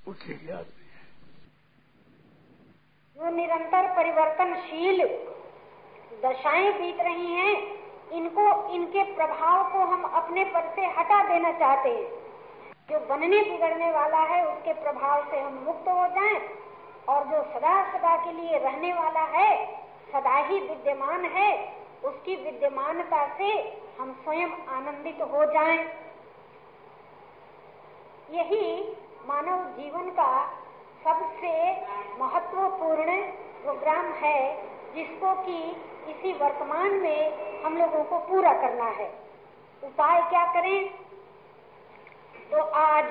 उठेगी आदमी। जो निरंतर परिवर्तनशील दशाएं बीत रही हैं, इनके प्रभाव को हम अपने पर से हटा देना चाहते हैं। जो बनने बिगड़ने वाला है उसके प्रभाव से हम मुक्त हो जाएं, और जो सदा सदा के लिए रहने वाला है, सदा ही विद्यमान है, उसकी विद्यमानता से हम स्वयं आनंदित हो जाएं। यही मानव जीवन का सबसे महत्वपूर्ण प्रोग्राम है, जिसको कि इसी वर्तमान में हम लोगों को पूरा करना है। उपाय क्या करें? तो आज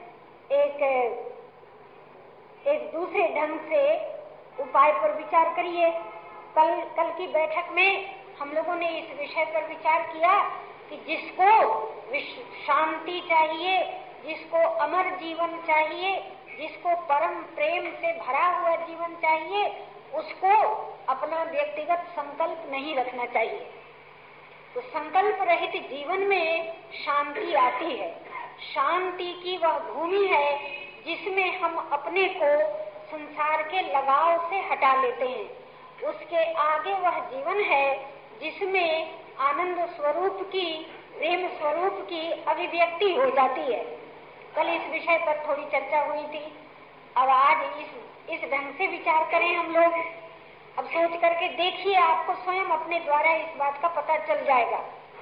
एक दूसरे ढंग से उपाय पर विचार करिए। कल की बैठक में हम लोगों ने इस विषय पर विचार किया कि जिसको शांति चाहिए, जिसको अमर जीवन चाहिए, जिसको परम प्रेम से भरा हुआ जीवन चाहिए, उसको अपना व्यक्तिगत संकल्प नहीं रखना चाहिए। तो संकल्प रहित जीवन में शांति आती है। शांति की वह भूमि है जिसमें हम अपने को संसार के लगाव से हटा लेते हैं। उसके आगे वह जीवन है जिसमें आनंद स्वरूप की, प्रेम स्वरूप की अभिव्यक्ति हो जाती है। कल इस विषय पर थोड़ी चर्चा हुई थी। अब आज इस ढंग से विचार करें हम लोग। अब सोच करके देखिए, आपको स्वयं अपने द्वारा इस बात का पता चल जाएगा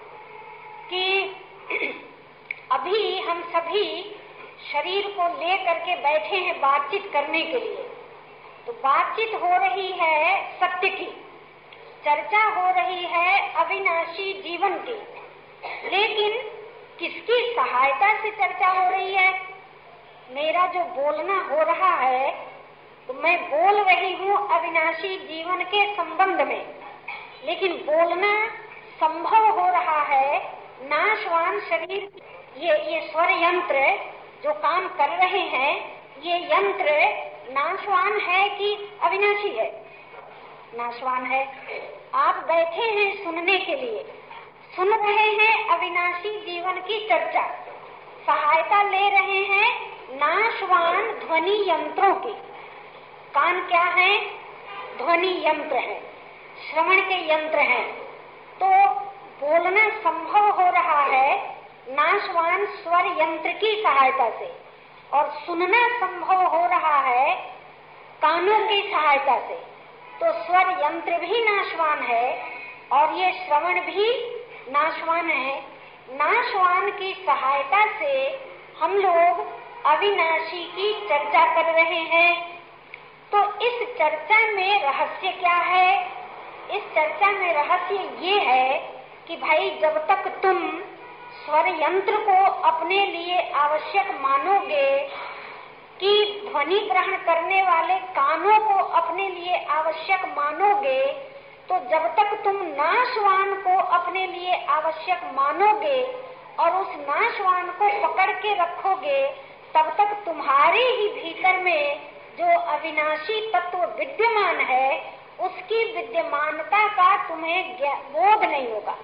कि अभी हम सभी शरीर को ले करके बैठे हैं बातचीत करने के लिए। तो बातचीत हो रही है सत्य की, चर्चा हो रही है अविनाशी जीवन की, लेकिन किसकी सहायता से चर्चा हो रही है? मेरा जो बोलना हो रहा है, तो मैं बोल रही हूँ अविनाशी जीवन के संबंध में, लेकिन बोलना संभव हो रहा है नाशवान शरीर। ये स्वर यंत्र जो काम कर रहे हैं, ये यंत्र नाशवान है कि अविनाशी है? नाशवान है। आप बैठे हैं सुनने के लिए, सुन रहे हैं अविनाशी जीवन की चर्चा, सहायता ले रहे हैं नाशवान ध्वनि यंत्रों की। कान क्या है? ध्वनि यंत्र है, श्रवण के यंत्र हैं। तो बोलना संभव हो रहा है नाशवान स्वर यंत्र की सहायता से, और सुनना संभव हो रहा है कानों की सहायता से। तो स्वर यंत्र भी नाशवान है और ये श्रवण भी नाशवान है। नाशवान की सहायता से हम लोग अविनाशी की चर्चा कर रहे हैं। तो इस चर्चा में रहस्य क्या है? इस चर्चा में रहस्य ये है कि भाई, जब तक तुम स्वर यंत्र को अपने लिए आवश्यक मानोगे, कि ध्वनि ग्रहण करने वाले कानों को अपने लिए आवश्यक मानोगे, तो जब तक तुम नाशवान को अपने लिए आवश्यक मानोगे और उस नाशवान को पकड़ के रखोगे, तब तक तुम्हारे ही भीतर में जो अविनाशी तत्व विद्यमान है, उसकी विद्यमानता का तुम्हें बोध नहीं होगा।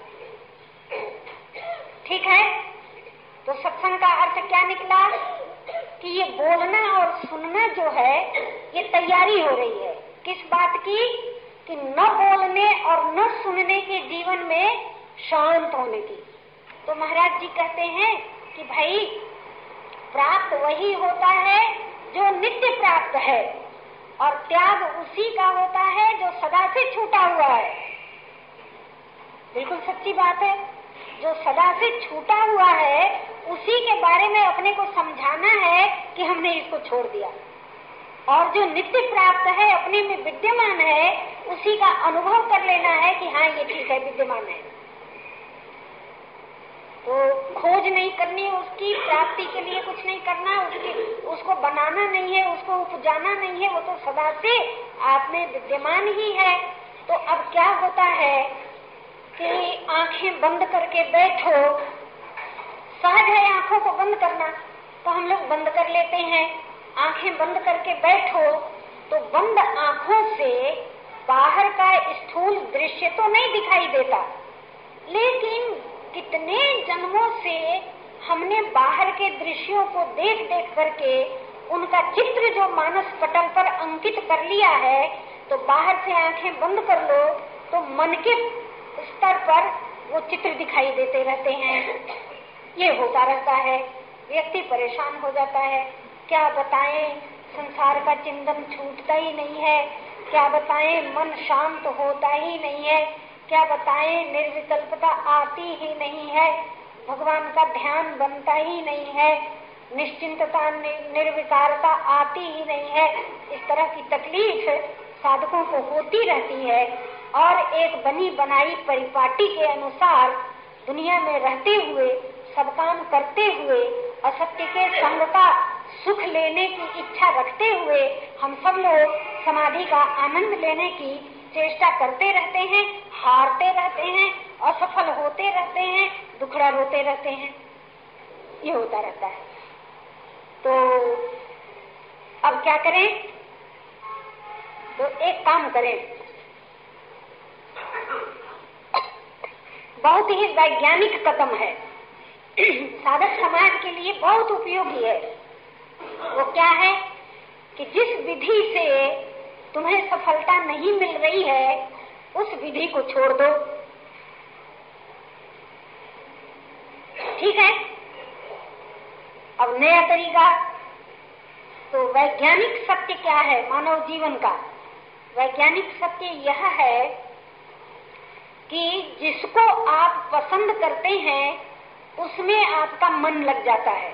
ठीक है? तो सत्संग का अर्थ क्या निकला कि ये बोलना और सुनना जो है, ये तैयारी हो रही है किस बात की? कि न बोलने और न सुनने के जीवन में शांत होने की। तो महाराज जी कहते हैं कि भाई, प्राप्त वही होता है जो नित्य प्राप्त है, और त्याग उसी का होता है जो सदा से छूटा हुआ है। बिल्कुल सच्ची बात है। जो सदा से छूटा हुआ है, उसी के बारे में अपने को समझाना है कि हमने इसको छोड़ दिया, और जो नित्य प्राप्त है, अपने में विद्यमान है, उसी का अनुभव कर लेना है कि हाँ, ये ठीक है, विद्यमान है। तो खोज नहीं करनी, उसकी प्राप्ति के लिए कुछ नहीं करना, उसको बनाना नहीं है, उसको उपजाना नहीं है, वो तो सदा से आप में विद्यमान ही है। तो अब क्या होता है कि आंखें बंद करके बैठो, सहज है आंखों को बंद करना, तो हम लोग बंद कर लेते हैं। आंखें बंद करके बैठो, तो बंद आंखों से बाहर का स्थूल दृश्य तो नहीं दिखाई देता, लेकिन कितने जन्मों से हमने बाहर के दृश्यों को देख देख करके उनका चित्र जो मानस पटल पर अंकित कर लिया है, तो बाहर से आंखें बंद कर लो तो मन के स्तर पर वो चित्र दिखाई देते रहते हैं। ये होता रहता है, व्यक्ति परेशान हो जाता है। क्या बताएं, संसार का चिंतन छूटता ही नहीं है। क्या बताएं, मन शांत होता ही नहीं है। क्या बताएं, निर्विकल्पता आती ही नहीं है, भगवान का ध्यान बनता ही नहीं है, निश्चिंतता निर्विकारता आती ही नहीं है। इस तरह की तकलीफ साधकों को होती रहती है और एक बनी बनाई परिपाटी के अनुसार दुनिया में रहते हुए, सब काम करते हुए, असत्य के संग का सुख लेने की इच्छा रखते हुए हम सब लोग समाधि का आनंद लेने की चेष्टा करते रहते हैं, हारते रहते हैं, असफल होते रहते हैं, दुखड़ा रोते रहते हैं। ये होता रहता है। तो अब क्या करें? तो एक काम करें, बहुत ही वैज्ञानिक कदम है, साधक समाज के लिए बहुत उपयोगी है। वो क्या है कि जिस विधि से तुम्हें सफलता नहीं मिल रही है, उस विधि को छोड़ दो। ठीक है? अब नया तरीका, तो वैज्ञानिक सत्य क्या है मानव जीवन का? वैज्ञानिक सत्य यह है कि जिसको आप पसंद करते हैं उसमें आपका मन लग जाता है।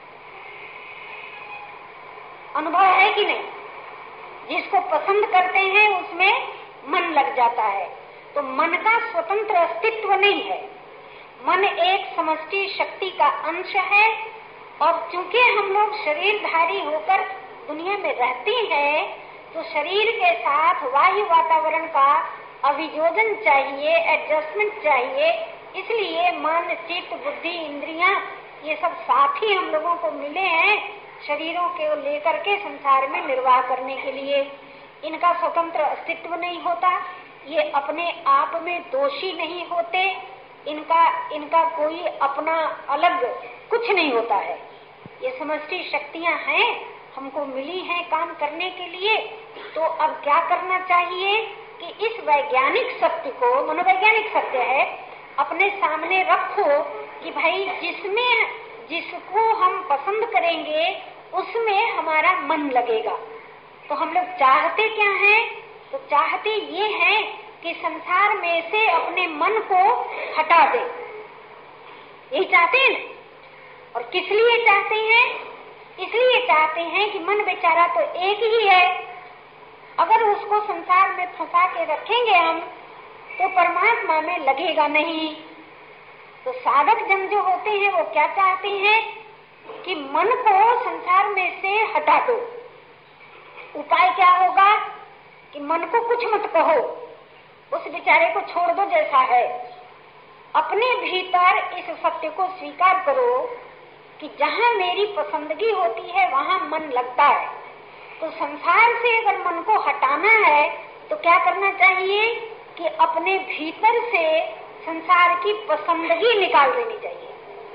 अनुभव है कि नहीं? जिसको पसंद करते हैं उसमें मन लग जाता है। तो मन का स्वतंत्र अस्तित्व नहीं है, मन एक समष्टि शक्ति का अंश है। और चूंकि हम लोग शरीरधारी होकर दुनिया में रहते हैं, तो शरीर के साथ बाह्य वातावरण का अभियोजन चाहिए, एडजस्टमेंट चाहिए। इसलिए मन, चित्त, बुद्धि, इंद्रियां, ये सब साथ ही हम लोगों को मिले हैं शरीरों के लेकर के संसार में निर्वाह करने के लिए। इनका स्वतंत्र अस्तित्व नहीं होता, ये अपने आप में दोषी नहीं होते, इनका कोई अपना अलग कुछ नहीं होता है। ये समष्टि शक्तियां हैं, हमको मिली हैं काम करने के लिए। तो अब क्या करना चाहिए कि इस वैज्ञानिक सत्य को, मनोवैज्ञानिक सत्य है, अपने सामने रखो कि भाई जिसको हम पसंद करेंगे उसमें हमारा मन लगेगा। तो हम लोग चाहते क्या हैं? तो चाहते ये हैं कि संसार में से अपने मन को हटा दे। यही चाहते हैं। और किस लिए चाहते हैं? इसलिए चाहते हैं कि मन बेचारा तो एक ही है, अगर उसको संसार में फंसा के रखेंगे हम तो परमात्मा में लगेगा नहीं। तो साधक जन जो होते हैं वो क्या चाहते हैं कि मन को संसार में से हटा दो। उपाय क्या होगा कि मन को कुछ मत कहो, उस बेचारे को छोड़ दो जैसा है। अपने भीतर इस सत्य को स्वीकार करो कि जहाँ मेरी पसंदगी होती है वहाँ मन लगता है। तो संसार से अगर मन को हटाना है तो क्या करना चाहिए कि अपने भीतर से संसार की पसंदगी निकाल देनी चाहिए।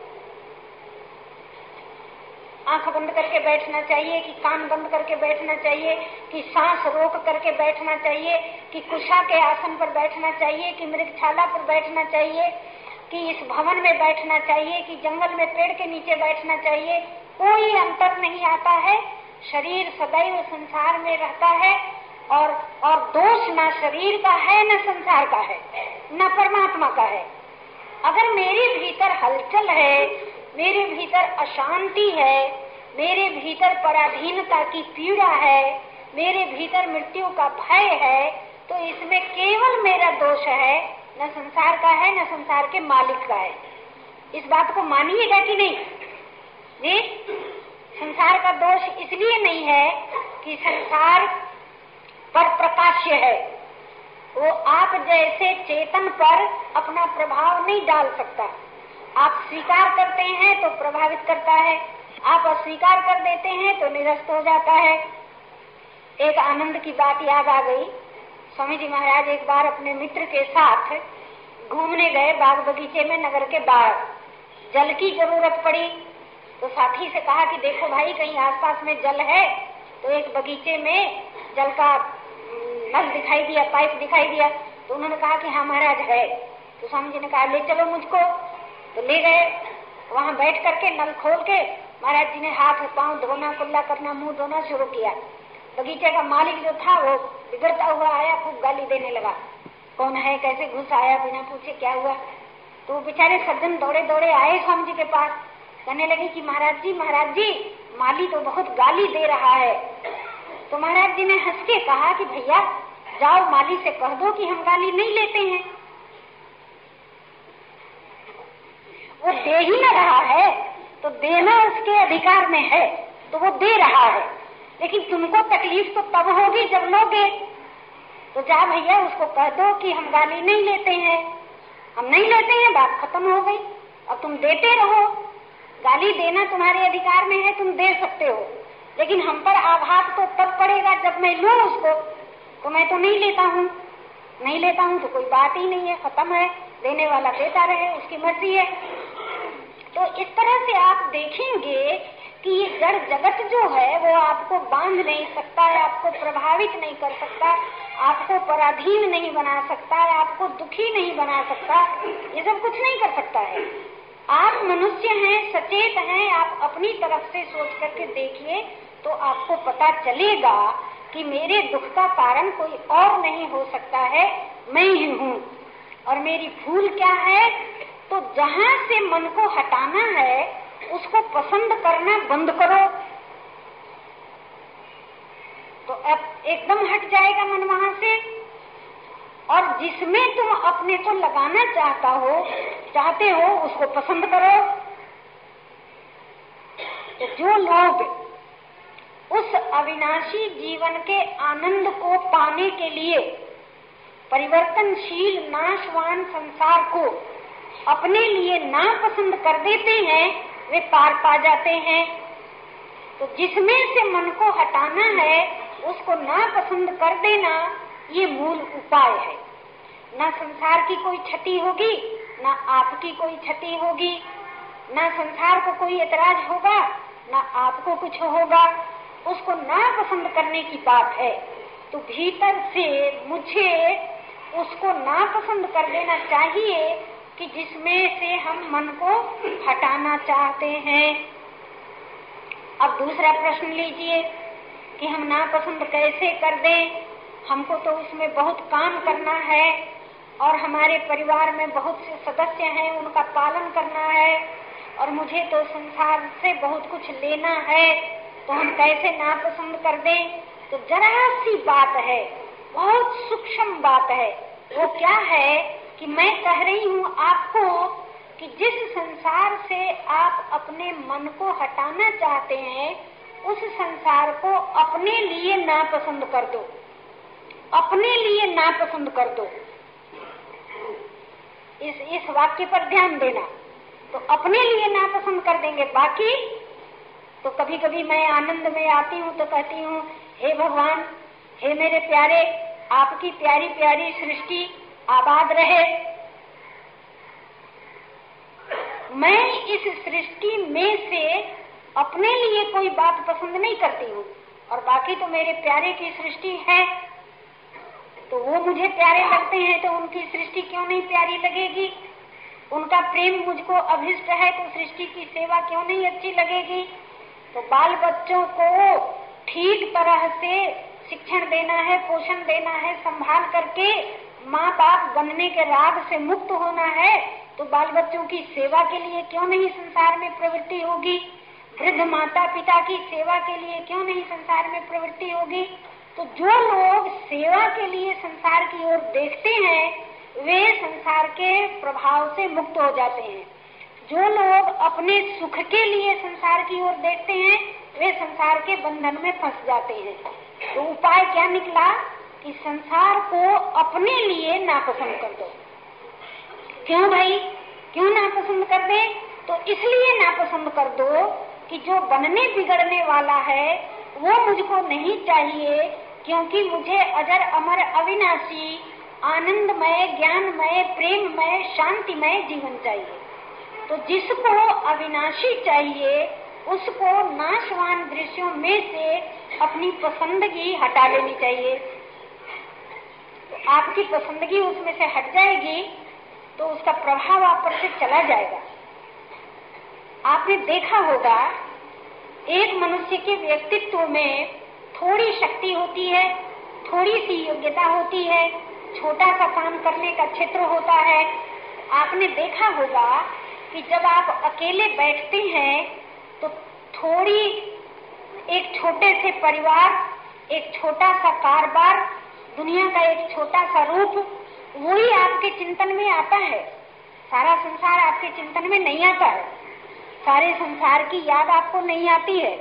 आंख बंद करके बैठना चाहिए कि कान बंद करके बैठना चाहिए कि सांस रोक करके बैठना चाहिए कि कुशा के आसन पर बैठना चाहिए कि मृगशाला पर बैठना चाहिए कि इस भवन में बैठना चाहिए कि जंगल में पेड़ के नीचे बैठना चाहिए। कोई अंतर नहीं आता है। शरीर सदैव संसार में रहता है और दोष न शरीर का है न संसार का है न परमात्मा का है। अगर मेरे भीतर हलचल है, मेरे भीतर अशांति है, मेरे भीतर पराधीनता की पीड़ा है, मेरे भीतर मृत्यु का भय है, तो इसमें केवल मेरा दोष है, न संसार का है न संसार के मालिक का है। इस बात को मानिएगा कि नहीं? जी, संसार का दोष इसलिए नहीं है कि संसार पर प्रकाश्य है, वो आप जैसे चेतन पर अपना प्रभाव नहीं डाल सकता। आप स्वीकार करते हैं तो प्रभावित करता है, आप अस्वीकार कर देते हैं तो निरस्त हो जाता है। एक आनंद की बात याद आ गई। स्वामी जी महाराज एक बार अपने मित्र के साथ घूमने गए बाग बगीचे में, नगर के बाहर। जल की जरूरत पड़ी तो साथी से कहा कि देखो भाई कहीं आसपास में जल है। तो एक बगीचे में जल का नल दिखाई दिया, पाइप दिखाई दिया। तो उन्होंने कहा कि हाँ महाराज है। तो स्वामी जी ने कहा ले चलो मुझको। तो ले गए। वहां बैठ करके नल खोल के महाराज जी ने हाथ पांव धोना, कुल्ला करना, मुंह धोना शुरू किया। बगीचे का मालिक जो था वो बिगड़ता हुआ आया, खूब गाली देने लगा। कौन है, कैसे घुस आया, बिना पूछे क्या हुआ। तो वो बेचारे सज्जन दौड़े दौड़े आए स्वामी जी के पास, कहने लगे कि महाराज जी माली तो बहुत गाली दे रहा है। तो महाराज जी ने हंस के कहा कि भैया जाओ माली से कह दो कि हम गाली नहीं लेते हैं। वो दे ही न रहा है तो देना उसके अधिकार में है, तो वो दे रहा है। लेकिन तुमको तकलीफ तो तब होगी जब लोगे। तो जा भैया उसको कह दो कि हम गाली नहीं लेते हैं, हम नहीं लेते हैं, बात खत्म हो गई। और तुम देते रहो, गाली देना तुम्हारे अधिकार में है, तुम दे सकते हो। लेकिन हम पर आघात तो तब पड़ेगा जब मैं लूं उसको। तो मैं तो नहीं लेता हूँ तो कोई बात ही नहीं है, खत्म है। देने वाला देता रहे, उसकी मर्जी है। तो इस तरह से आप देखेंगे कि ये जड़ जगत जो है वो आपको बांध नहीं सकता है, आपको प्रभावित नहीं कर सकता, आपको पराधीन नहीं बना सकता है, आपको दुखी नहीं बना सकता, ये सब कुछ नहीं कर सकता है। आप मनुष्य हैं, सचेत हैं, आप अपनी तरफ से सोच करके देखिए तो आपको पता चलेगा कि मेरे दुख का कारण कोई और नहीं हो सकता है, मैं ही हूँ। और मेरी भूल क्या है, तो जहाँ से मन को हटाना है उसको पसंद करना बंद करो, तो अब एकदम हट जाएगा मन वहां से। और जिसमें तुम अपने को लगाना चाहते हो उसको पसंद करो। तो जो लोग उस अविनाशी जीवन के आनंद को पाने के लिए परिवर्तनशील नाशवान संसार को अपने लिए नापसंद कर देते हैं, वे पार पा जाते हैं। तो जिसमें से मन को हटाना है उसको नापसंद कर देना, ये मूल उपाय है। ना संसार की कोई क्षति होगी, ना आपकी कोई क्षति होगी, ना संसार को कोई एतराज होगा, ना आपको कुछ होगा। उसको नापसंद करने की बात है। तो भीतर से मुझे उसको नापसंद कर देना चाहिए कि जिसमें से हम मन को हटाना चाहते हैं। अब दूसरा प्रश्न लीजिए कि हम नापसंद कैसे कर दें। हमको तो उसमें बहुत काम करना है और हमारे परिवार में बहुत से सदस्य हैं, उनका पालन करना है, और मुझे तो संसार से बहुत कुछ लेना है, तो हम कैसे नापसंद कर दें। तो जरा सी बात है, बहुत सूक्ष्म बात है। वो क्या है कि मैं कह रही हूँ आपको कि जिस संसार से आप अपने मन को हटाना चाहते हैं, उस संसार को अपने लिए नापसंद कर दो, अपने लिए नापसंद कर दो। इस वाक्य पर ध्यान देना। तो अपने लिए नापसंद कर देंगे। बाकी तो कभी कभी मैं आनंद में आती हूँ तो कहती हूँ, हे भगवान, हे मेरे प्यारे, आपकी प्यारी प्यारी सृष्टि आबाद रहे। मैं इस सृष्टि में से अपने लिए कोई बात पसंद नहीं करती हूँ, और बाकी तो मेरे प्यारे की सृष्टि है, तो वो मुझे प्यारे लगते हैं, तो उनकी सृष्टि क्यों नहीं प्यारी लगेगी। उनका प्रेम मुझको अभिष्ट है, तो सृष्टि की सेवा क्यों नहीं अच्छी लगेगी। तो बाल बच्चों को ठीक तरह से शिक्षण देना है, पोषण देना है, संभाल करके माँ बाप बनने के राग से मुक्त होना है, तो बाल बच्चों की सेवा के लिए क्यों नहीं संसार में प्रवृत्ति होगी। वृद्ध माता पिता की सेवा के लिए क्यों नहीं संसार में प्रवृत्ति होगी। तो जो लोग सेवा के लिए संसार की ओर देखते हैं, वे संसार के प्रभाव से मुक्त हो जाते हैं। जो लोग अपने सुख के लिए संसार की ओर देखते हैं, वे संसार के बंधन में फंस जाते हैं। तो उपाय क्या निकला कि संसार को अपने लिए नापसंद कर दो। क्यों भाई, क्यों नापसंद कर दे? तो इसलिए नापसंद कर दो कि जो बनने बिगड़ने वाला है वो मुझको नहीं चाहिए, क्योंकि मुझे अजर अमर अविनाशी आनंदमय ज्ञानमय प्रेममय शांतिमय जीवन चाहिए। तो जिसको अविनाशी चाहिए उसको नाशवान दृश्यों में से अपनी पसंदगी हटा लेनी चाहिए। तो आपकी पसंदगी उसमें से हट जाएगी तो उसका प्रभाव आप पर से चला जाएगा। आपने देखा होगा एक मनुष्य के व्यक्तित्व में थोड़ी शक्ति होती है, थोड़ी सी योग्यता होती है, छोटा सा काम करने का क्षेत्र होता है। आपने देखा होगा कि जब आप अकेले बैठते हैं तो थोड़ी एक छोटे से परिवार, एक छोटा सा कारोबार, दुनिया का एक छोटा सा रूप, वही आपके चिंतन में आता है। सारा संसार आपके चिंतन में नहीं आता है, सारे संसार की याद आपको नहीं आती है।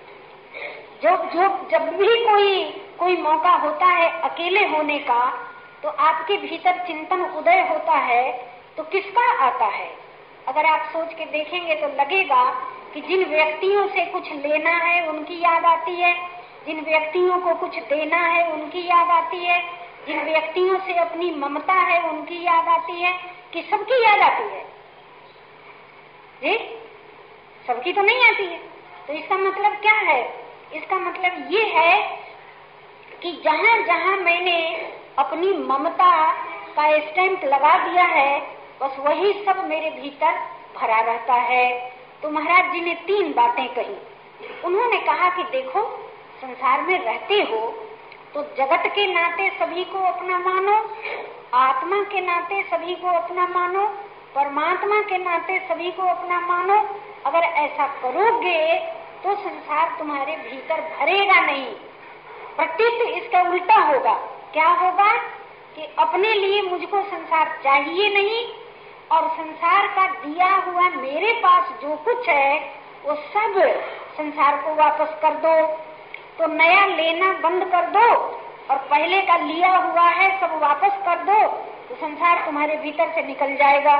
जब भी कोई मौका होता है अकेले होने का, तो आपके भीतर चिंतन उदय होता है तो किसका आता है? अगर आप सोच के देखेंगे तो लगेगा कि जिन व्यक्तियों से कुछ लेना है उनकी याद आती है, जिन व्यक्तियों को कुछ देना है उनकी याद आती है, जिन व्यक्तियों से अपनी ममता है उनकी याद आती है, कि सबकी याद आती है जी? सबकी तो नहीं आती है। तो इसका मतलब क्या है? इसका मतलब ये है कि जहाँ जहाँ मैंने अपनी ममता का स्टैंप लगा दिया है, बस वही सब मेरे भीतर भरा रहता है। तो महाराज जी ने 3 बातें कही। उन्होंने कहा कि देखो, संसार में रहते हो तो जगत के नाते सभी को अपना मानो, आत्मा के नाते सभी को अपना मानो, परमात्मा के नाते सभी को अपना मानो। अगर ऐसा करोगे तो संसार तुम्हारे भीतर भरेगा नहीं, प्रत्युत इसका उल्टा होगा। क्या होगा कि अपने लिए मुझको संसार चाहिए नहीं, और संसार का दिया हुआ मेरे पास जो कुछ है वो सब संसार को वापस कर दो। तो नया लेना बंद कर दो और पहले का लिया हुआ है सब वापस कर दो, तो संसार तुम्हारे भीतर से निकल जाएगा।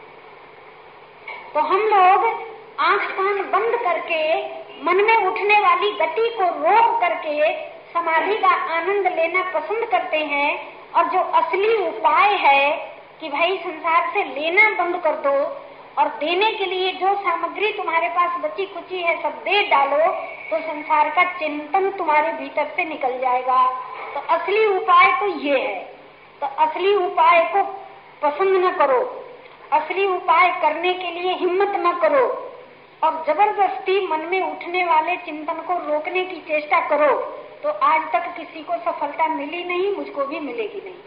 तो हम लोग आंख कान बंद करके मन में उठने वाली गति को रोक करके समाधि का आनंद लेना पसंद करते हैं, और जो असली उपाय है कि भाई संसार से लेना बंद कर दो और देने के लिए जो सामग्री तुम्हारे पास बची कुची है सब दे डालो, तो संसार का चिंतन तुम्हारे भीतर से निकल जाएगा। तो असली उपाय तो ये है। तो असली उपाय को पसंद न करो, असली उपाय करने के लिए हिम्मत न करो, और जबरदस्ती मन में उठने वाले चिंतन को रोकने की चेष्टा करो, तो आज तक किसी को सफलता मिली नहीं, मुझको भी मिलेगी नहीं।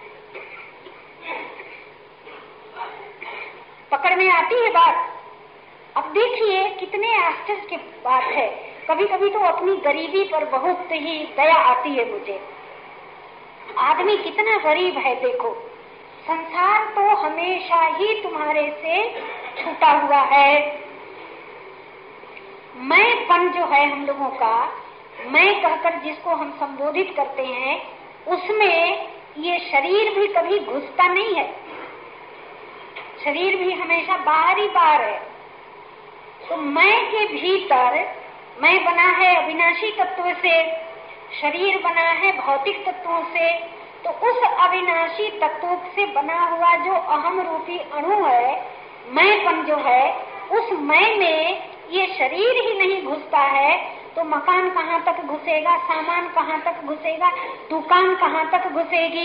पकड़ में आती है बात। अब देखिए कितने आश्चर्य की बात है। कभी कभी तो अपनी गरीबी पर बहुत ही दया आती है मुझे। आदमी कितना गरीब है देखो। संसार तो हमेशा ही तुम्हारे से छूटा हुआ है। मैंपन जो है हम लोगों का, मैं कहकर जिसको हम संबोधित करते हैं, उसमें ये शरीर भी कभी घुसता नहीं है। शरीर भी हमेशा बाहर ही बाहर है। तो मैं के भीतर मैं बना है अविनाशी तत्व से, शरीर बना है भौतिक तत्वों से। तो उस अविनाशी तत्व से बना हुआ जो अहम रूपी अणु है, मैंपन जो है, उस मैं में ये शरीर ही नहीं घुसता है, तो मकान कहाँ तक घुसेगा, सामान कहाँ तक घुसेगा, दुकान कहाँ तक घुसेगी?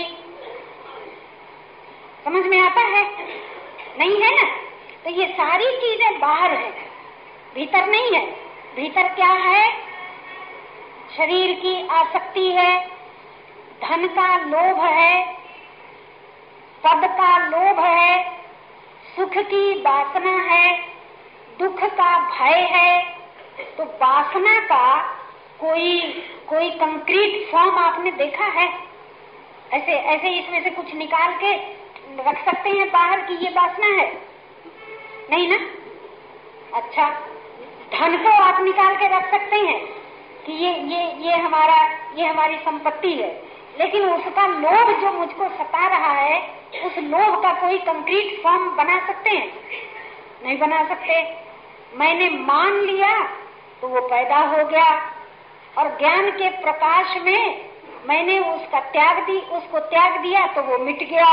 समझ में आता है? नहीं है ना? तो ये सारी चीजें बाहर है, भीतर नहीं है। भीतर क्या है? शरीर की आसक्ति है, धन का लोभ है, पद का लोभ है, सुख की वासना है, दुख का भय है। तो वासना का कोई कंक्रीट फॉर्म आपने देखा है? ऐसे इसमें से कुछ निकाल के रख सकते हैं बाहर कि ये वासना है? नहीं ना? अच्छा, धन को आप निकाल के रख सकते हैं कि ये हमारी संपत्ति है, लेकिन उसका लोभ जो मुझको सता रहा है, उस लोभ का कोई कंक्रीट फॉर्म बना सकते हैं? नहीं बना सकते। मैंने मान लिया तो वो पैदा हो गया, और ज्ञान के प्रकाश में मैंने उसको त्याग दिया तो वो मिट गया।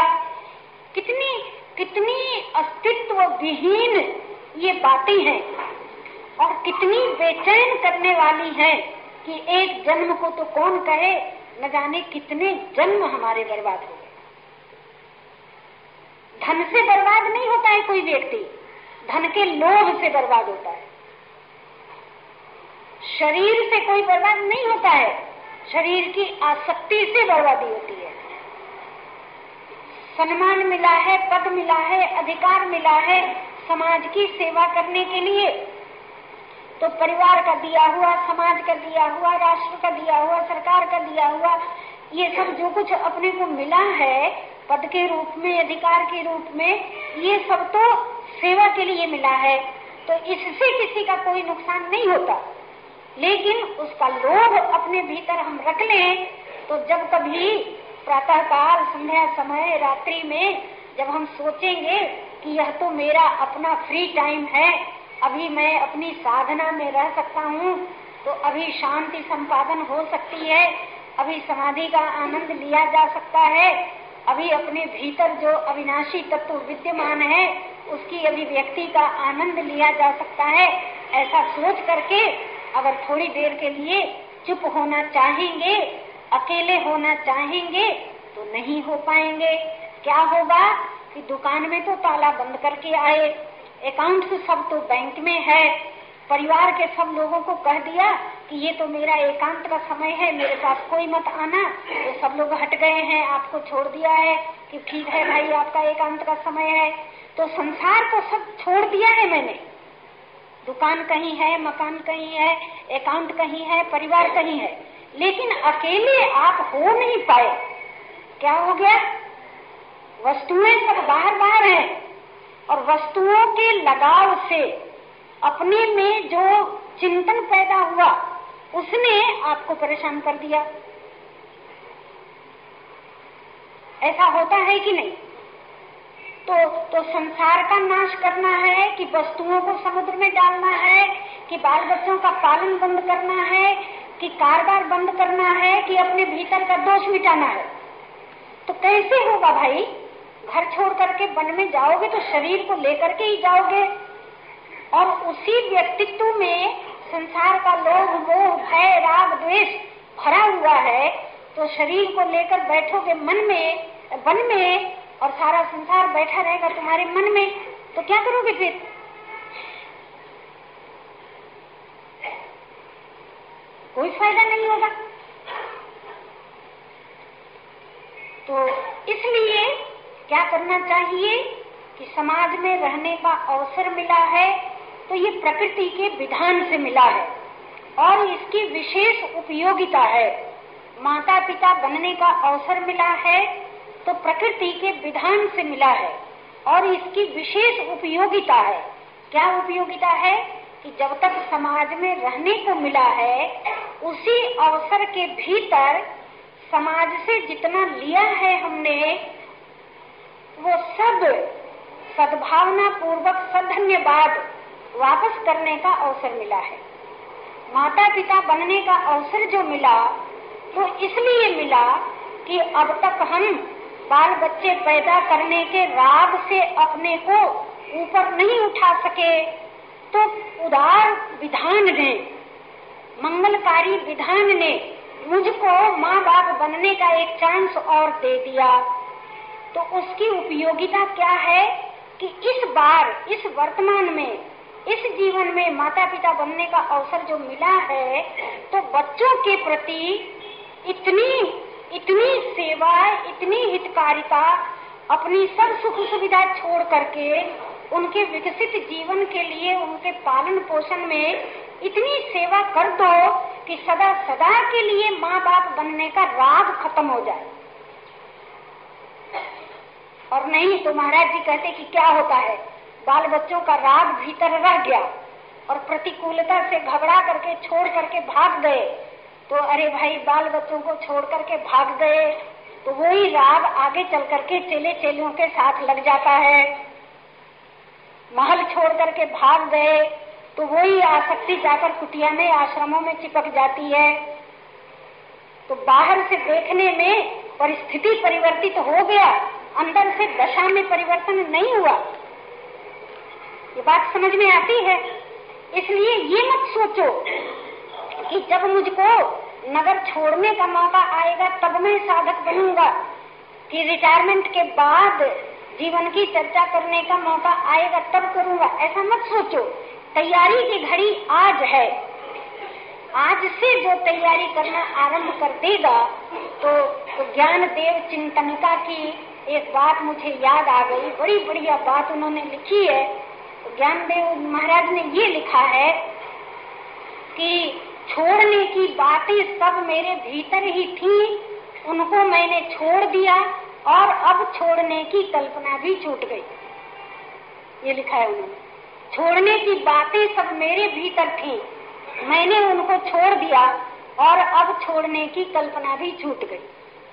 कितनी अस्तित्व विहीन ये बातें हैं। और कितनी बेचैन करने वाली है कि एक जन्म को तो कौन कहे, न जाने कितने जन्म हमारे बर्बाद हो गए। धन से बर्बाद नहीं होता है कोई व्यक्ति, धन के लोभ से बर्बाद होता है। शरीर से कोई बर्बाद नहीं होता है, शरीर की आसक्ति से बर्बादी होती है। सम्मान मिला है, पद मिला है, अधिकार मिला है समाज की सेवा करने के लिए, तो परिवार का दिया हुआ, समाज का दिया हुआ, राष्ट्र का दिया हुआ, सरकार का दिया हुआ, ये सब जो कुछ अपने को मिला है पद के रूप में, अधिकार के रूप में, ये सब तो सेवा के लिए मिला है, तो इससे किसी का कोई नुकसान नहीं होता। लेकिन उसका लोभ अपने भीतर हम रख लें तो जब कभी प्रातःकाल, संध्या समय, रात्रि में जब हम सोचेंगे कि यह तो मेरा अपना फ्री टाइम है, अभी मैं अपनी साधना में रह सकता हूँ, तो अभी शांति संपादन हो सकती है, अभी समाधि का आनंद लिया जा सकता है, अभी अपने भीतर जो अविनाशी तत्व विद्यमान है उसकी अभिव्यक्ति का आनंद लिया जा सकता है, ऐसा सोच करके अगर थोड़ी देर के लिए चुप होना चाहेंगे, अकेले होना चाहेंगे तो नहीं हो पाएंगे। क्या होगा कि दुकान में तो ताला बंद करके आए, अकाउंट सब तो बैंक में है, परिवार के सब लोगों को कह दिया कि ये तो मेरा एकांत का समय है, मेरे पास कोई मत आना, तो सब लोग हट गए हैं, आपको छोड़ दिया है कि ठीक है भाई आपका एकांत का समय है। तो संसार को सब छोड़ दिया है मैंने, दुकान कहीं है, मकान कहीं है, अकाउंट कहीं है, परिवार कहीं है, लेकिन अकेले आप हो नहीं पाए। क्या हो गया? वस्तुएं सब बाहर बाहर हैं और वस्तुओं के लगाव से अपने में जो चिंतन पैदा हुआ उसने आपको परेशान कर दिया। ऐसा होता है कि नहीं? तो संसार का नाश करना है कि वस्तुओं को समुद्र में डालना है कि बाल बच्चों का पालन बंद करना है कि कारोबार बंद करना है कि अपने भीतर का दोष मिटाना है? तो कैसे होगा भाई? घर छोड़ करके वन में जाओगे तो शरीर को लेकर के ही जाओगे और उसी व्यक्तित्व में संसार का लोभ, मोह, भय, राग, द्वेष भरा हुआ है, तो शरीर को लेकर बैठोगे मन में, वन में, और सारा संसार बैठा रहेगा तुम्हारे मन में, तो क्या करोगे फिर? कोई फायदा नहीं होगा। तो इसलिए क्या करना चाहिए कि समाज में रहने का अवसर मिला है तो ये प्रकृति के विधान से मिला है और इसकी विशेष उपयोगिता है। माता पिता बनने का अवसर मिला है तो प्रकृति के विधान से मिला है और इसकी विशेष उपयोगिता है। क्या उपयोगिता है? कि जब तक समाज में रहने को मिला है उसी अवसर के भीतर समाज से जितना लिया है हमने वो सब सद्भावना पूर्वक सधन्यवाद वापस करने का अवसर मिला है। माता पिता बनने का अवसर जो मिला तो इसलिए मिला कि अब तक हम बाल बच्चे पैदा करने के राग से अपने को ऊपर नहीं उठा सके, तो उदार विधान ने, मंगलकारी विधान ने मुझको माँ बाप बनने का एक चांस और दे दिया। तो उसकी उपयोगिता क्या है कि इस बार, इस वर्तमान में, इस जीवन में माता पिता बनने का अवसर जो मिला है तो बच्चों के प्रति इतनी सेवा, इतनी हितकारिता, अपनी सब सुख सुविधा छोड़ करके उनके विकसित जीवन के लिए, उनके पालन पोषण में इतनी सेवा कर दो कि सदा सदा के लिए माँ बाप बनने का राग खत्म हो जाए। और नहीं तो महाराज जी कहते कि क्या होता है, बाल बच्चों का राग भीतर रह गया और प्रतिकूलता से घबरा करके छोड़ करके भाग गए, तो अरे भाई बाल बच्चों को छोड़ करके भाग गए तो वही राग आगे चल करके चेले चेलियों के साथ लग जाता है। महल छोड़ करके भाग गए तो वही आसक्ति जाकर कुटिया में, आश्रमों में चिपक जाती है। तो बाहर से देखने में परिस्थिति परिवर्तित हो गया, अंदर से दशा में परिवर्तन नहीं हुआ। ये बात समझ में आती है? इसलिए ये मत सोचो कि जब मुझको नगर छोड़ने का मौका आएगा तब मैं साधक बनूंगा, कि रिटायरमेंट के बाद जीवन की चर्चा करने का मौका आएगा तब करूंगा। ऐसा मत सोचो। तैयारी की घड़ी आज है। आज से जो तैयारी करना आरंभ कर देगा तो ज्ञान देव चिंतनिका की एक बात मुझे याद आ गई। बड़ी बढ़िया बात उन्होंने लिखी है। तो ज्ञानदेव महाराज ने ये लिखा है कि छोड़ने की बातें सब मेरे भीतर ही थी, उनको मैंने छोड़ दिया और अब छोड़ने की कल्पना भी छूट गई। ये लिखा है उन्होंने। छोड़ने की बातें सब मेरे भीतर थी, मैंने उनको छोड़ दिया और अब छोड़ने की कल्पना भी छूट गई।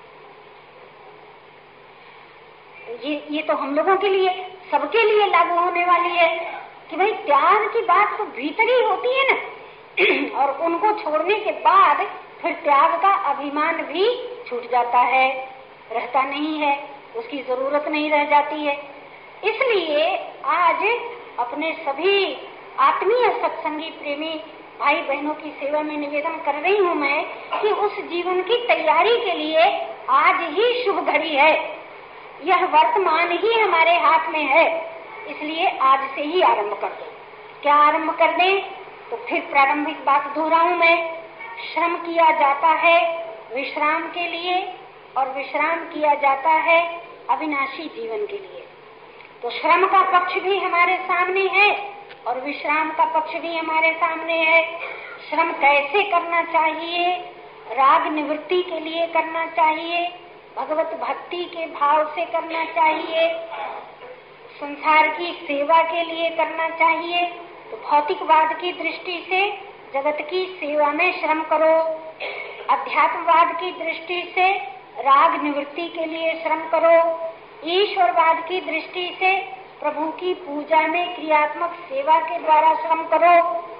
ये तो हम लोगों के लिए, सबके लिए लागू होने वाली है कि भाई त्याग की बात तो भीतर ही होती है ना, और उनको छोड़ने के बाद फिर त्याग का अभिमान भी छूट जाता है, रहता नहीं है, उसकी जरूरत नहीं रह जाती है। इसलिए आज अपने सभी आत्मीय सत्संगी प्रेमी भाई बहनों की सेवा में निवेदन कर रही हूँ मैं कि उस जीवन की तैयारी के लिए आज ही शुभ घड़ी है। यह वर्तमान ही हमारे हाथ में है, इसलिए आज से ही आरंभ कर दो। क्या आरंभ कर दें? तो फिर प्रारंभिक बात दोहराऊं मैं। श्रम किया जाता है विश्राम के लिए और विश्राम किया जाता है अविनाशी जीवन के लिए। तो श्रम का पक्ष भी हमारे सामने है और विश्राम का पक्ष भी हमारे सामने है। श्रम कैसे करना चाहिए? राग निवृत्ति के लिए करना चाहिए, भगवत भक्ति के भाव से करना चाहिए, संसार की सेवा के लिए करना चाहिए। तो भौतिकवाद की दृष्टि से जगत की सेवा में श्रम करो, अध्यात्मवाद की दृष्टि से राग निवृत्ति के लिए श्रम करो, ईश्वरवाद की दृष्टि से प्रभु की पूजा में क्रियात्मक सेवा के द्वारा श्रम करो।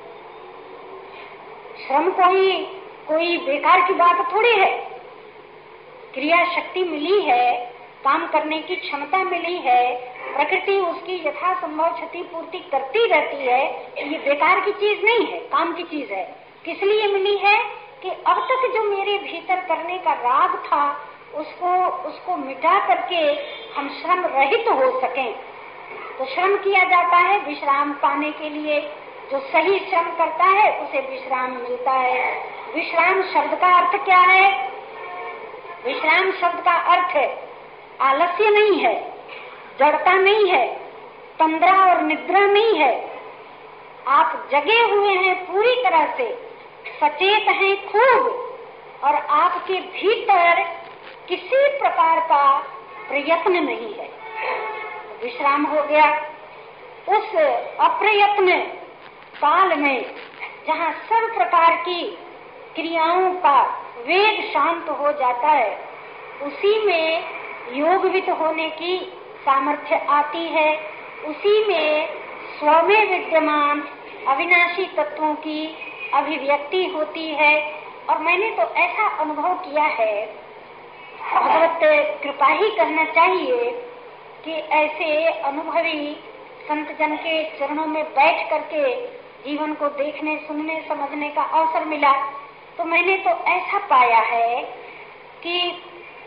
श्रम कोई बेकार की बात थोड़ी है। क्रिया शक्ति मिली है, काम करने की क्षमता मिली है, प्रकृति उसकी यथासंभव क्षति पूर्ति करती रहती है। ये बेकार की चीज नहीं है, काम की चीज है। किस लिए मिली है? कि अब तक जो मेरे भीतर करने का राग था उसको मिटा करके हम श्रम रहित हो सकें। तो श्रम किया जाता है विश्राम पाने के लिए। जो सही श्रम करता है उसे विश्राम मिलता है। विश्राम शब्द का अर्थ क्या है? विश्राम शब्द का अर्थ है आलस्य नहीं है, जड़ता नहीं है, तंद्रा और निद्रा नहीं है। आप जगे हुए हैं पूरी तरह से, सचेत हैं खूब, और आपके भीतर किसी प्रकार का प्रयत्न नहीं है। विश्राम हो गया। उस अप्रयत्न काल में जहाँ सब प्रकार की क्रियाओं का वेग शांत हो जाता है, उसी में योगवित होने की सामर्थ्य आती है। उसी में स्व में विद्यमान अविनाशी तत्वों की अभिव्यक्ति होती है। और मैंने तो ऐसा अनुभव किया है, भगवत कृपा ही कहना चाहिए, कि ऐसे अनुभवी संत जन के चरणों में बैठ करके जीवन को देखने, सुनने, समझने का अवसर मिला। तो मैंने तो ऐसा पाया है कि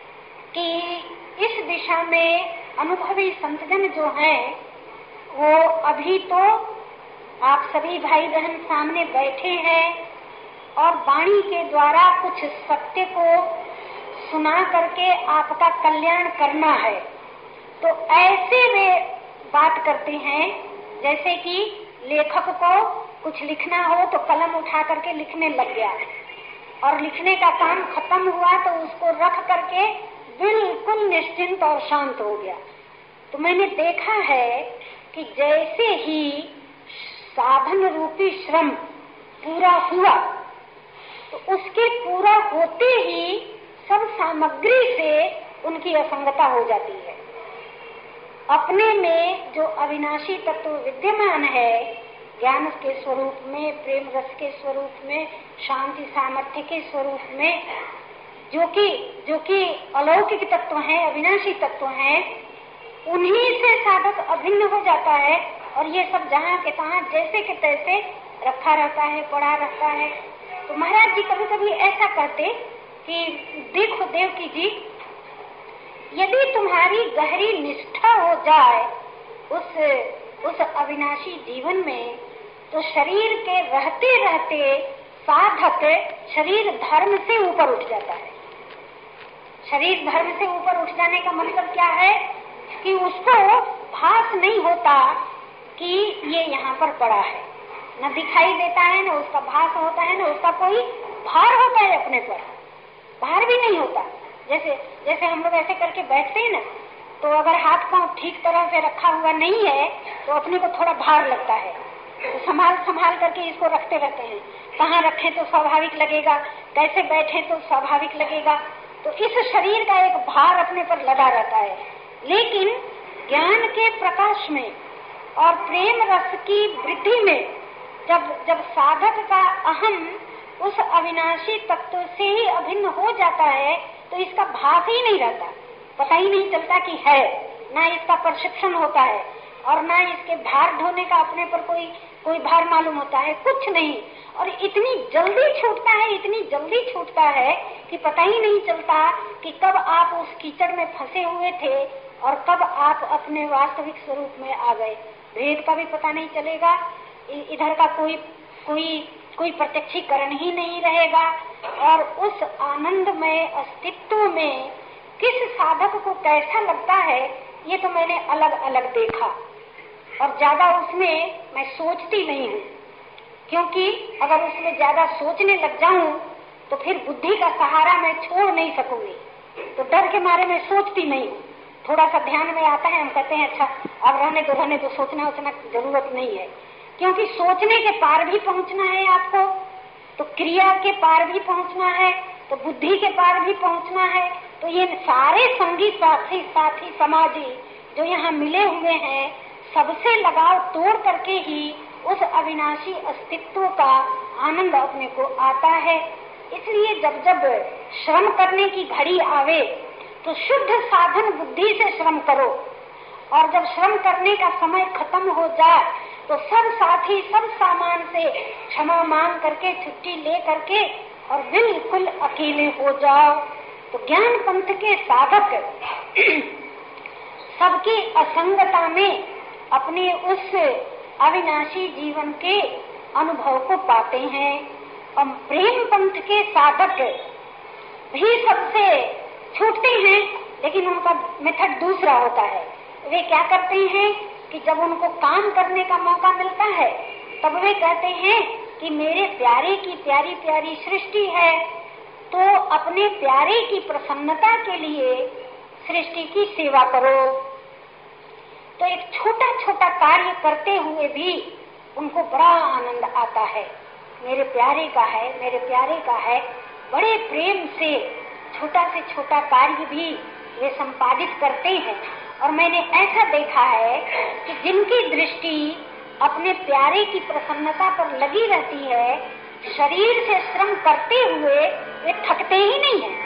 इस दिशा में अनुभवी संतजन जो हैं, वो अभी तो आप सभी भाई बहन सामने बैठे हैं और वाणी के द्वारा कुछ सत्य को सुना करके आपका कल्याण करना है। तो ऐसे वे बात करते हैं जैसे कि लेखक को कुछ लिखना हो तो कलम उठा करके लिखने लग गया, और लिखने का काम खत्म हुआ तो उसको रख करके बिल्कुल निश्चिंत और शांत हो गया। तो मैंने देखा है कि जैसे ही साधन रूपी श्रम पूरा हुआ तो उसके पूरा होते ही सब सामग्री से उनकी असंगता हो जाती है। अपने में जो अविनाशी तत्व विद्यमान है, ज्ञान के स्वरूप में, प्रेम रस के स्वरूप में, शांति सामर्थ्य के स्वरूप में, जो कि अलौकिक तत्व हैं, अविनाशी तत्व हैं, उन्हीं से साधक अभिन्न हो जाता है। और ये सब जहाँ के तहाँ जैसे के तैसे रखा रहता है, पड़ा रहता है। तो महाराज जी कभी कभी ऐसा करते कि देखो देवकी जी, यदि तुम्हारी गहरी निष्ठा हो जाए उस अविनाशी जीवन में, तो शरीर के रहते रहते साधक शरीर धर्म से ऊपर उठ जाता है। शरीर धर्म से ऊपर उठ जाने का मतलब क्या है कि उसको भास नहीं होता कि ये यहाँ पर पड़ा है, न दिखाई देता है, न उसका भास होता है, न उसका कोई भार होता है अपने पर, भार भी नहीं होता। जैसे हम लोग ऐसे करके बैठते हैं ना, तो अगर हाथ पांव ठीक तरह से रखा हुआ नहीं है तो अपने को थोड़ा भार लगता है, तो संभाल करके इसको रखते रहते हैं। कहाँ रखें तो स्वाभाविक लगेगा, कैसे बैठे तो स्वाभाविक लगेगा। तो इस शरीर का एक भार अपने पर लगा रहता है। लेकिन ज्ञान के प्रकाश में और प्रेम रस की वृद्धि में जब साधक का अहम उस अविनाशी तत्व से ही अभिन्न हो जाता है, तो इसका भास ही नहीं रहता, पता ही नहीं चलता कि है, ना इसका प्रशिक्षण होता है और ना इसके भार ढोने का अपने पर कोई भार मालूम होता है, कुछ नहीं। और इतनी जल्दी छूटता है कि पता ही नहीं चलता कि कब आप उस कीचड़ में फंसे हुए थे और कब आप अपने वास्तविक स्वरूप में आ गए। भेद का भी पता नहीं चलेगा, इधर का कोई प्रत्यक्षीकरण ही नहीं रहेगा। और उस आनंदमय अस्तित्व में किस साधक को कैसा लगता है, ये तो मैंने अलग अलग देखा। और ज्यादा उसमें मैं सोचती नहीं हूँ, क्योंकि अगर उसमें ज्यादा सोचने लग जाऊं तो फिर बुद्धि का सहारा मैं छोड़ नहीं सकूंगी। तो डर के मारे मैं सोचती नहीं हूँ। थोड़ा सा ध्यान में आता है, हम कहते हैं अच्छा अब रहने दो, सोचना जरूरत नहीं है, क्योंकि सोचने के पार भी पहुंचना है आपको, तो क्रिया के पार भी पहुंचना है, तो बुद्धि के पार भी पहुंचना है। तो ये सारे संगी साथी समाजी जो यहाँ मिले हुए हैं, सबसे लगाव तोड़ करके ही उस अविनाशी अस्तित्व का आनंद अपने को आता है। इसलिए जब श्रम करने की घड़ी आवे तो शुद्ध साधन बुद्धि से श्रम करो, और जब श्रम करने का समय खत्म हो जाए तो सब साथी सब सामान से क्षमा मांग करके छुट्टी ले करके और बिल्कुल अकेले हो जाओ। तो ज्ञान पंथ के साधक सबकी असंगता में अपने उस अविनाशी जीवन के अनुभव को पाते हैं। और प्रेम पंथ के साधक भी सबसे छूटते हैं, लेकिन उनका मेथड दूसरा होता है। वे क्या करते हैं कि जब उनको काम करने का मौका मिलता है तब वे कहते हैं कि मेरे प्यारे की प्यारी प्यारी सृष्टि है, तो अपने प्यारे की प्रसन्नता के लिए सृष्टि की सेवा करो। तो एक छोटा छोटा कार्य करते हुए भी उनको बड़ा आनंद आता है। मेरे प्यारे का है, बड़े प्रेम से छोटा से छोटा कार्य भी वे संपादित करते हैं। और मैंने ऐसा देखा है कि जिनकी दृष्टि अपने प्यारे की प्रसन्नता पर लगी रहती है, शरीर से श्रम करते हुए वे थकते ही नहीं है।